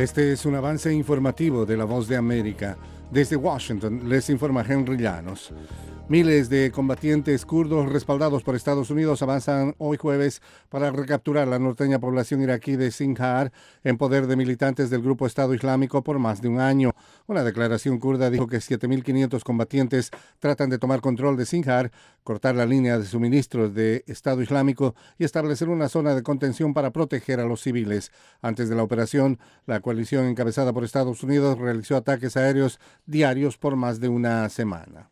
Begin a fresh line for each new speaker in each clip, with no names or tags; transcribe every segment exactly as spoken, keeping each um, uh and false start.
Este es un avance informativo de La Voz de América. Desde Washington les informa Henry Llanos. Miles de combatientes kurdos respaldados por Estados Unidos avanzan hoy jueves para recapturar la norteña población iraquí de Sinjar en poder de militantes del grupo Estado Islámico por más de un año. Una declaración kurda dijo que siete mil quinientos combatientes tratan de tomar control de Sinjar, cortar la línea de suministros de Estado Islámico y establecer una zona de contención para proteger a los civiles. Antes de la operación, la coalición encabezada por Estados Unidos realizó ataques aéreos diarios por más de una semana.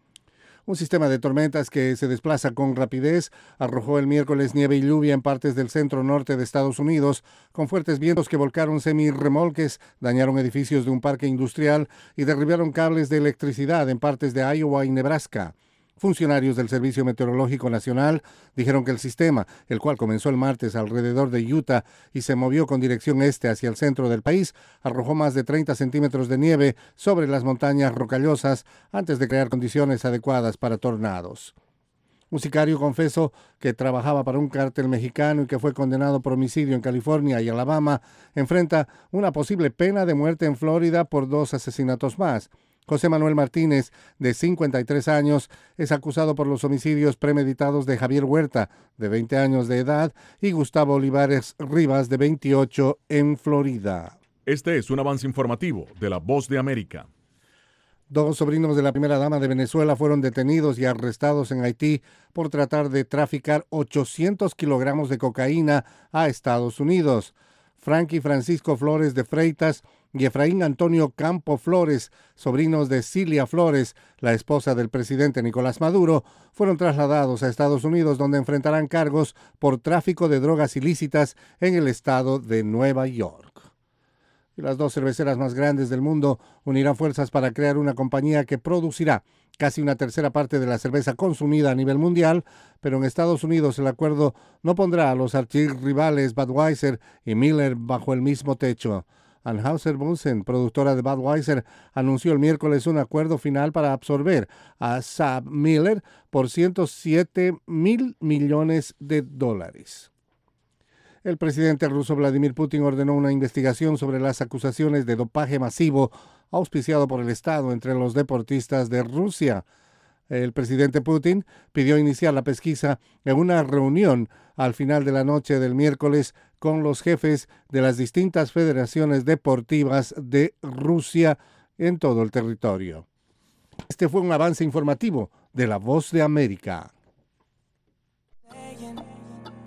Un sistema de tormentas que se desplaza con rapidez arrojó el miércoles nieve y lluvia en partes del centro norte de Estados Unidos, con fuertes vientos que volcaron semirremolques, dañaron edificios de un parque industrial y derribaron cables de electricidad en partes de Iowa y Nebraska. Funcionarios del Servicio Meteorológico Nacional dijeron que el sistema, el cual comenzó el martes alrededor de Utah y se movió con dirección este hacia el centro del país, arrojó más de treinta centímetros de nieve sobre las montañas rocallosas antes de crear condiciones adecuadas para tornados. Un sicario confesó que trabajaba para un cártel mexicano y que fue condenado por homicidio en California y Alabama, enfrenta una posible pena de muerte en Florida por dos asesinatos más. José Manuel Martínez, de cincuenta y tres años, es acusado por los homicidios premeditados de Javier Huerta, de veinte años de edad, y Gustavo Olivares Rivas, de veintiocho, en Florida.
Este es un avance informativo de La Voz de América.
Dos sobrinos de la primera dama de Venezuela fueron detenidos y arrestados en Haití por tratar de traficar ochocientos kilogramos de cocaína a Estados Unidos. Frankie Francisco Flores de Freitas y Efraín Antonio Campo Flores, sobrinos de Cilia Flores, la esposa del presidente Nicolás Maduro, fueron trasladados a Estados Unidos, donde enfrentarán cargos por tráfico de drogas ilícitas en el estado de Nueva York. Y las dos cerveceras más grandes del mundo unirán fuerzas para crear una compañía que producirá casi una tercera parte de la cerveza consumida a nivel mundial, pero en Estados Unidos el acuerdo no pondrá a los archirrivales Budweiser y Miller bajo el mismo techo. Anheuser-Busch, productora de Budweiser, anunció el miércoles un acuerdo final para absorber a SABMiller por ciento siete mil millones de dólares. El presidente ruso Vladimir Putin ordenó una investigación sobre las acusaciones de dopaje masivo auspiciado por el Estado entre los deportistas de Rusia. El presidente Putin pidió iniciar la pesquisa en una reunión al final de la noche del miércoles con los jefes de las distintas federaciones deportivas de Rusia en todo el territorio. Este fue un avance informativo de La Voz de América.